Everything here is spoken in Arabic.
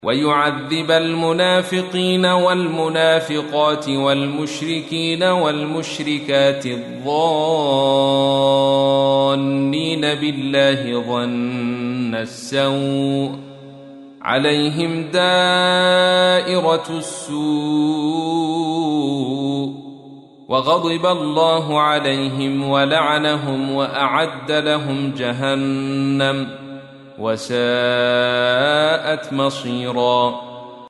ويعذب المنافقين والمنافقات والمشركين والمشركات الظانين بالله ظن السوء عليهم دائرة السوء وغضب الله عليهم ولعنهم وأعد لهم جهنم وساءت مصيرا.